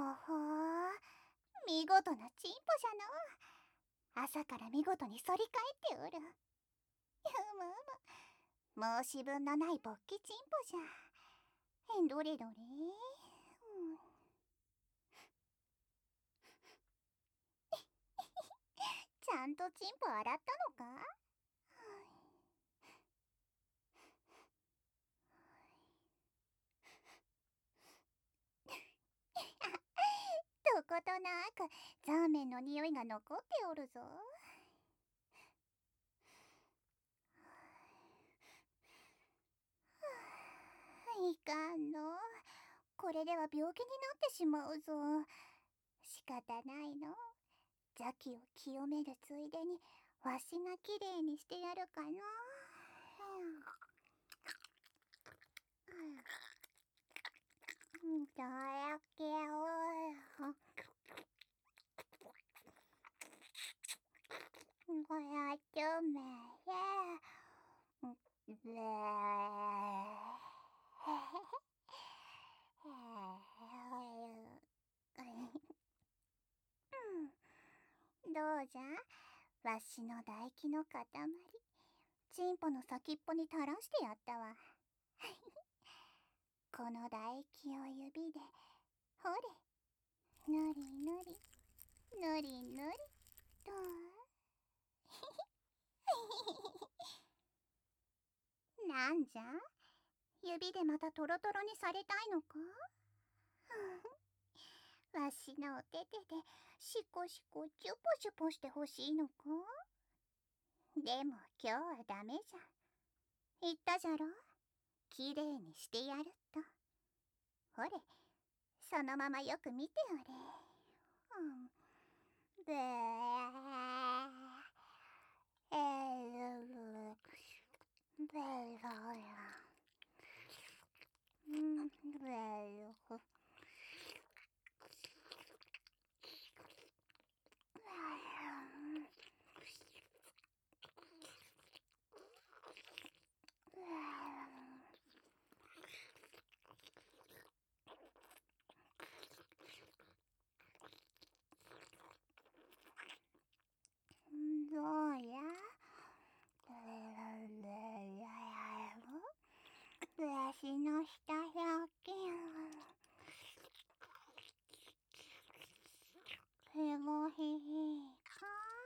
ほー、見事なチンポじゃの。朝から見事に反り返っておる。うむうむ、申し分のない勃起チンポじゃ。どれどれ、ちゃんとチンポ洗ったのか？どことなくザーメンの匂いが残っておるぞ。いかんの、これでは病気になってしまうぞ。仕方ないの。邪気を清めるついでにわしがきれいにしてやるかの。どらけおこやちゅめどうじゃ、わしの唾液の塊、チンポの先っぽに垂らしてやったわ。この唾液を指で、ほれ、ぬりぬり、ぬりぬりと。なんじゃ、指でまたトロトロにされたいのか？わしのお手手でシコシコチュポチュポしてほしいのか？でも今日はダメじゃ。言ったじゃろ、きれいにしてやると。ほれ、そのままよく見ておれ。べーべどうや、わしの下百均へごへへか。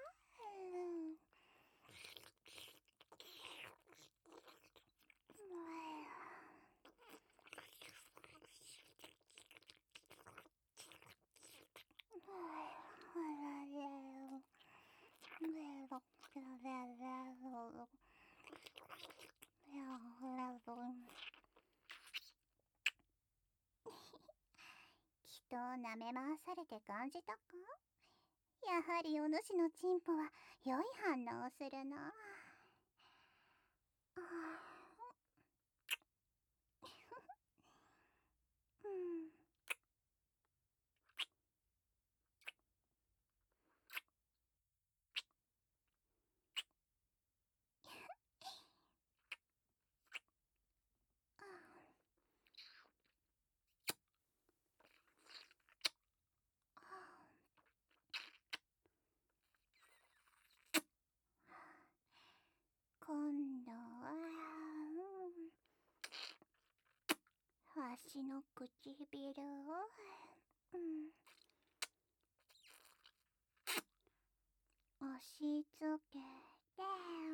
人を舐め回されて感じたか？やはりお主のチンポは良い反応をするな。うん、今度は、わしの唇を、押し付けて、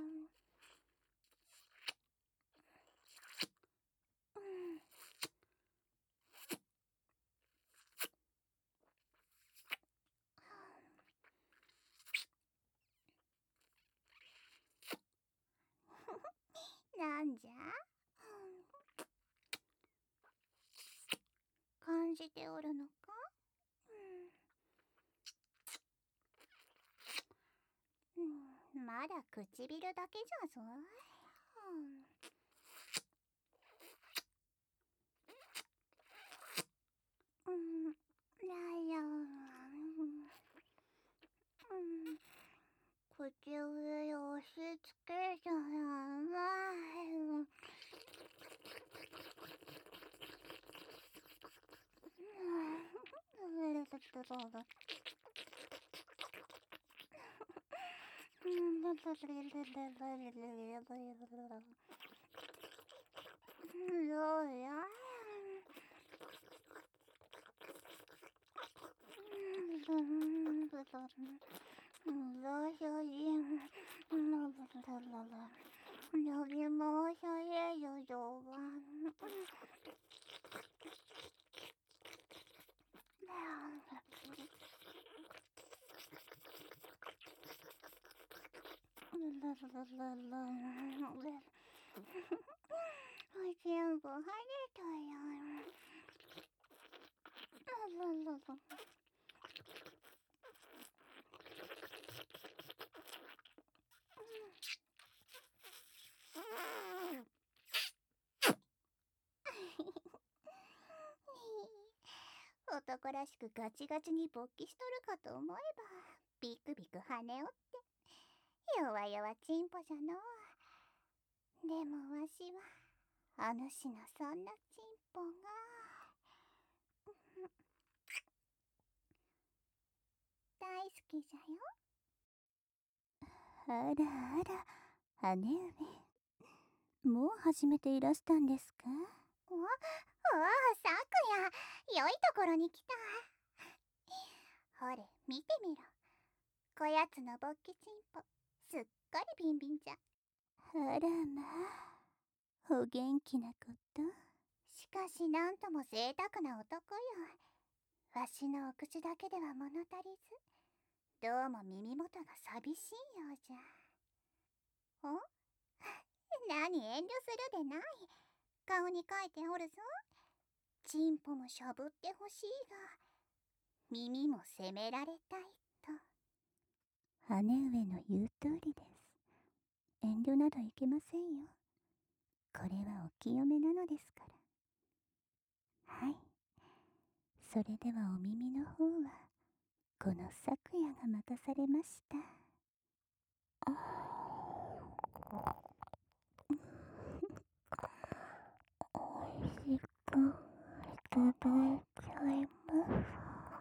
なんじゃ、感じておるのか？まだ唇だけじゃぞ。だよ。口上に押し付けたらない。 全部跳ねたよ。男らしくガチガチに勃起しとるかと思えば、ビクビク跳ねおって、弱々チンポじゃのう。でもわしは、お主のそんなチンポが、大好きじゃよ。あらあら、姉上、もう始めていらしたんですか？おお、さくや、良いところに来た。ほれ、見てみろ。こやつの勃起チンポ、すっかりビンビンじゃ。あらまあ、お元気なこと。しかしなんとも贅沢な男よ。わしのお口だけでは物足りず、どうも耳元が寂しいようじゃ。お何遠慮するでない。顔に書いておるぞ。チンポもしゃぶってほしいが、耳も責められたいと。姉上の言う通りです。遠慮などいけませんよ。これはお清めなのですから。はい。それではお耳の方は、この昨夜が任されました。おいしくいただいちゃいます。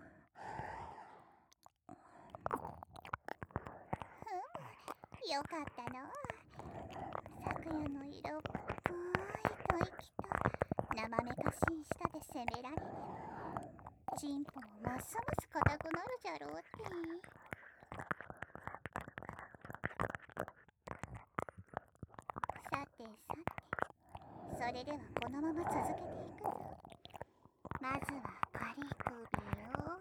よかったの。昨夜の色っぽい吐息と生めかしい舌で責められれば、チンポもますます硬くなるじゃろうって。さてさて、それではこのまま続けていくぞ。まずは仮首を。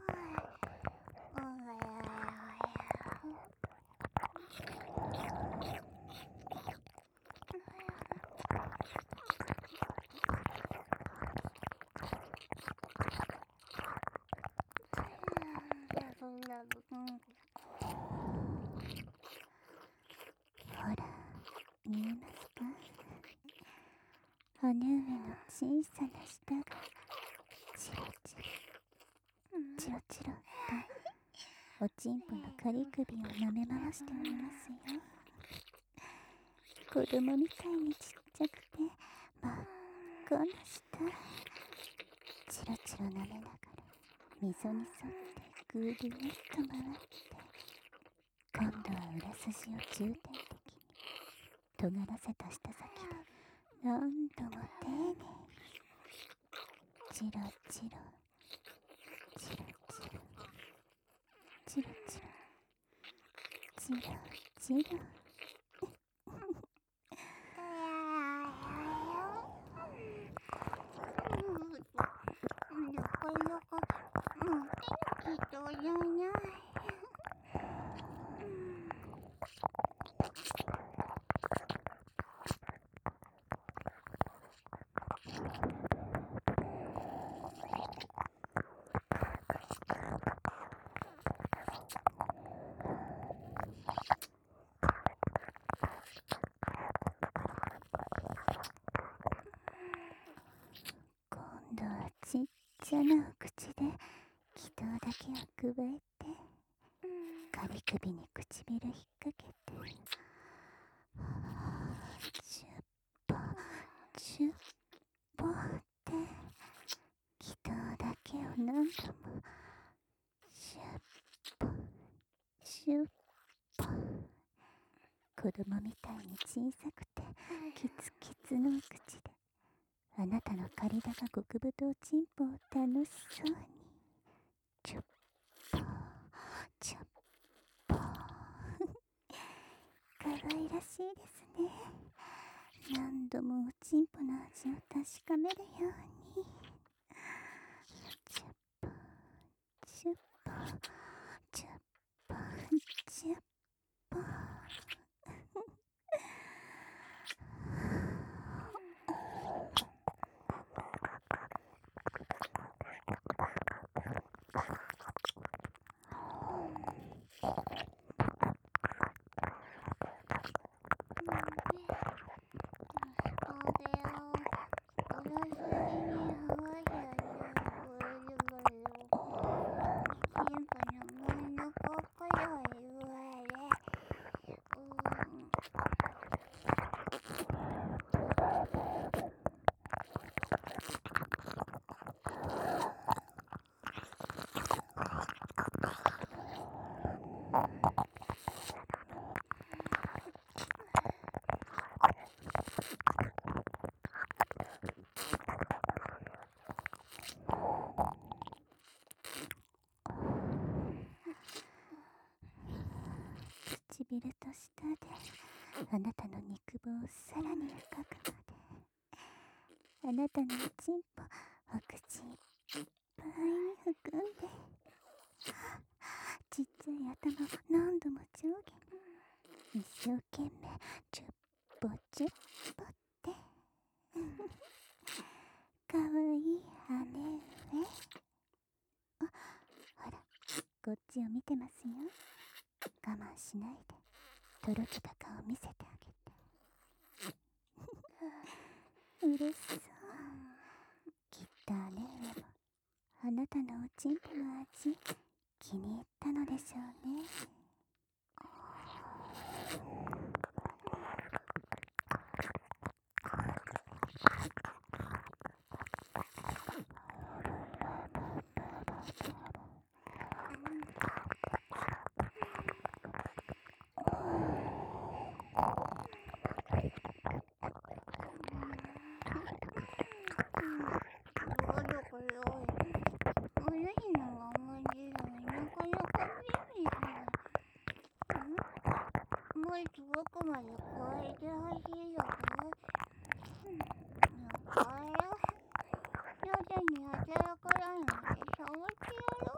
ほら、見えますか？姉上の小さな舌がチロチロチロチロとおちんぽの仮首を舐め回しておりますよ。子供みたいにちっちゃくて真っ赤な舌、チロチロ舐めながら溝に沿ってぐるっと回って、今度は裏筋を重点的に尖らせた舌先で何度も丁寧にチロチロチロチロチロチロチロチロなかなかモテなきとじゃない。今度はちっちゃなお口で気筒だけをくわえて、仮首に唇引っ掛けて、チュッポチュッポって気筒だけを何度もシュッポ。子供みたいに小さくてキツキツの口であなたの体が極太チンポを楽しそうにチュッポーチュッポーかわいらしいですね。何度もおちんぽの味を確かめるようにチュッポーチュッポーチュッポーチュッポー唇と舌であなたの肉棒をさらに深くまであなたのおちんぽお口いっぱいに含んでちっちゃい頭を何度も上下に一生懸命チュッポチュッポってかわいい姉上。あ、ほらこっちを見てますよ。我慢しないでとろけた顔見せてあげて嬉しそう。きっと姉上もあなたのおちんぽの味気に入ったのでしょうね。もう一度奥まで加えてほしいよ。だから徐々に働かないので触ってやろ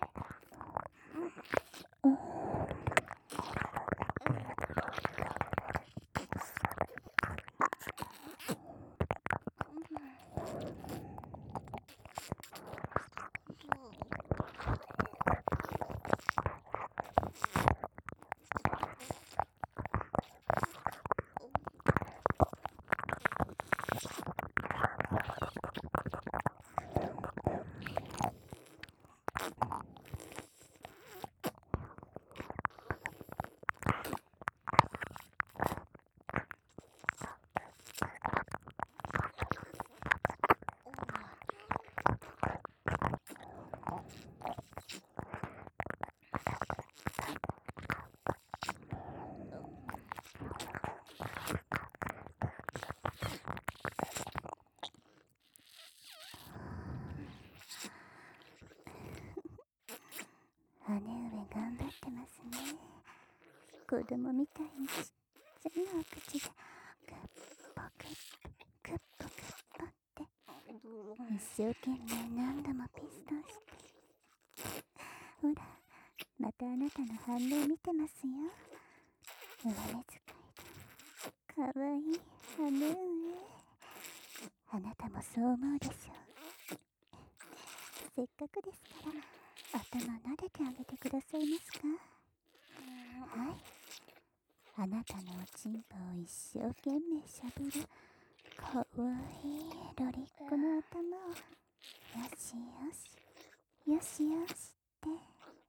姉上頑張ってますね。子供みたいにちっちゃいのお口でグッポグッグッポグッポって一生懸命何度もピストンしてほらまたあなたの反応見てますよ。上目遣いでかわいい姉上。あなたもそう思うでしょう。せっかくですから頭撫でてあげてくださいますか。はい、あなたのおちんぽを一生懸命しゃぶるかわいいロリッコの頭をよしよしよしよしってよ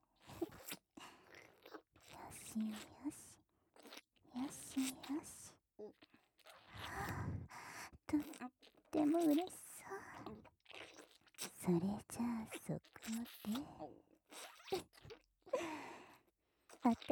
しよしよしよしとっても嬉しそう。それじゃあそこで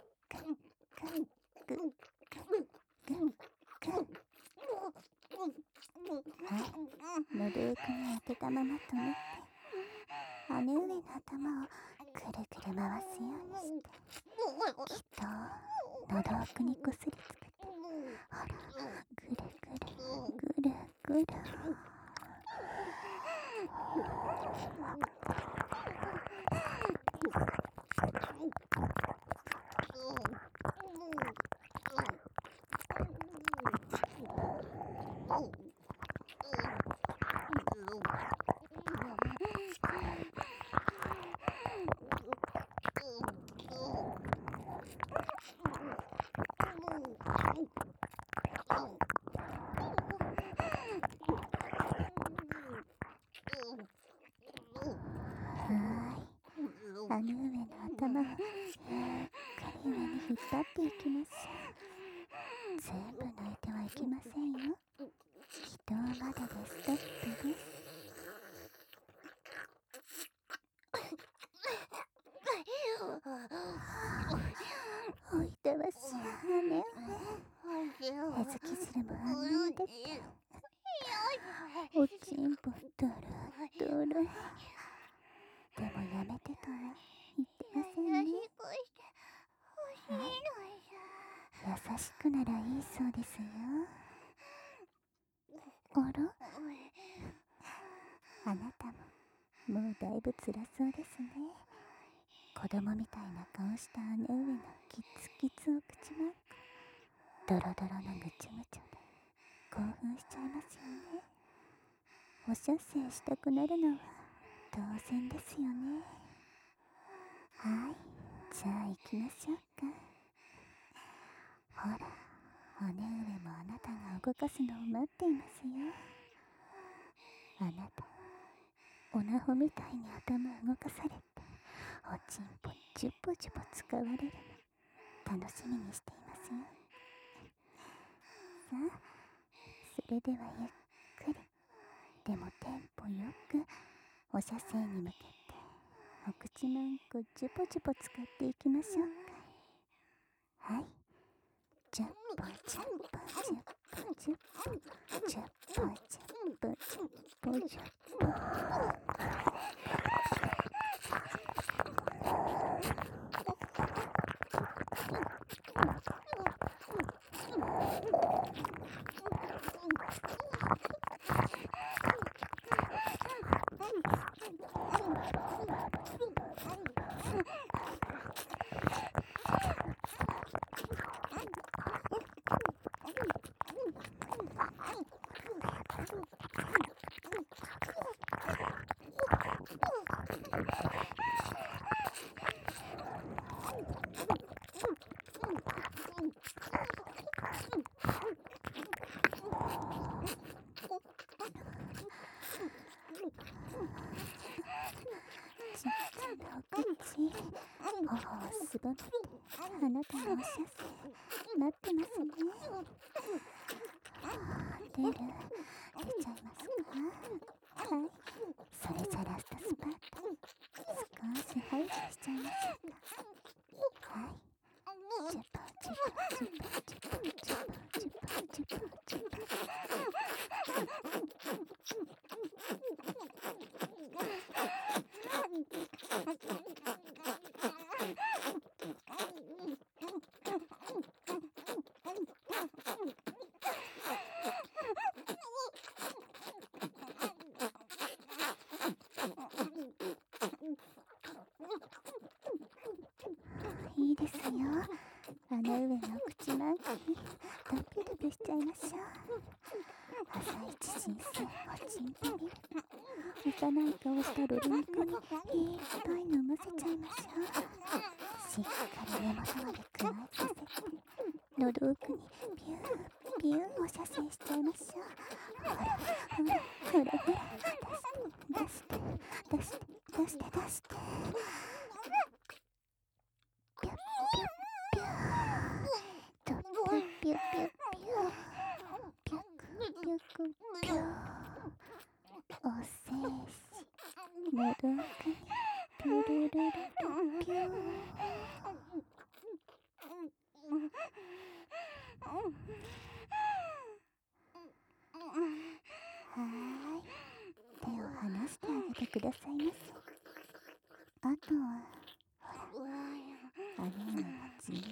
喉奥に当てたまま止めて、姉上の頭をくるくる回すようにして、きっと喉奥にこすりつけて、ほら、ぐるぐるぐるぐる。姉上の頭をゆっくり上に引っ張っていきます。全部抜いてはいけませんよ。祈祷まででストップです。おいでます姉上。絵付き汁もあんなに出て、おちんぽドロドロ。でもやめてとは言ってませんね。優しくならいいそうですよ。あら、あなたももうだいぶ辛そうですね。子供みたいな顔した姉上のキツキツお口マーク、ドロドロのぐちゅぐちゅで興奮しちゃいますよね。お射精したくなるのは当然ですよね。はい、じゃあ行きましょうか。ほら、姉上もあなたが動かすのを待っていますよ。あなた、おなほみたいに頭動かされて、おちんぽジュポジュポ使われるの楽しみにしていますよ。さあ、それではゆっくり、でもテンポよくお射精に向けてお口のんこジュポジュポ使っていきましょうか。はい、ジュポジュポジュポジュポジュポジュポジュポジュポ。 ちっちゃなお口、頬をすぼめてあなたのお射精待ってますね。出ちゃいますか？はい、それじゃラストスパート少し排除しちゃいましょうか。はい、チュパチュパチュパチュパチュパチュパチュパチュパチュパ。いいですよ。あの上の口まんきにドッピドピしちゃいましょう。朝一新鮮おちんぽミルク、幼い顔したロル肉にいっぱい飲ませちゃいましょう。しっかり根元までくわえさせて喉奥にビュービューお射精しちゃいましょう。ほらほらほらほら、出して出して出して出して、ピュッピュッピューとピュッピュッピュッピュッピュッピュッお精子喉奥にピュルルルルピュー。はーい、手を離してあげてくださいませ。あとはほら、あげるのも自由で。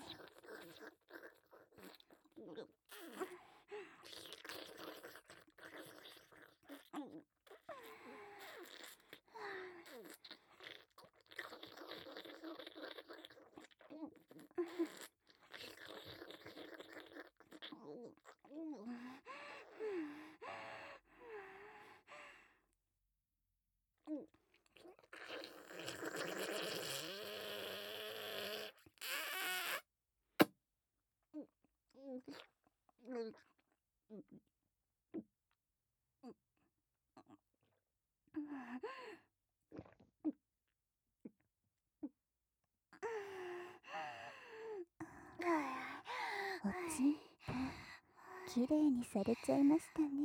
おちんぽきれいにされちゃいましたね。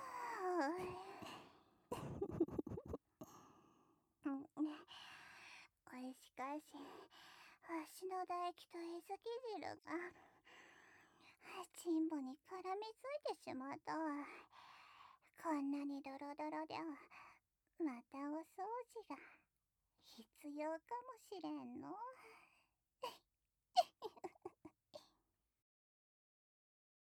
しかし足の唾液とえずき汁がチンポに絡みついてしまったわ。こんなにドロドロではまたお掃除が必要かもしれんの。